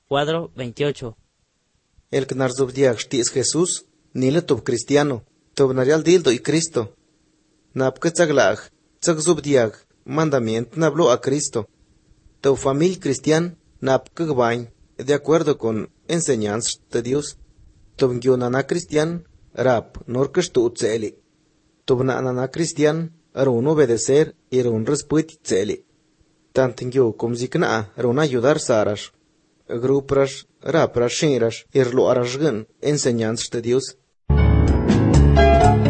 Cuadro 28. El que narzubdiag shtis Jesús, nile tub cristiano, tub narial dildo y Cristo. Nap que tzaglag, tzagzubdiag, mandamiento nablo a Cristo. Tub familia cristian, nap que gbañ, de acuerdo con enseñanzas de Dios. Tub ngyunana cristian, rap, nor que shtu tzeli. Tub nanana cristian, arun obedecer y arun respuit tzeli. Tant ngyu como zikna, arun ayudar sarash. Grupras, rapras, shinras, irlo arashgun, enseñanzas de Dios.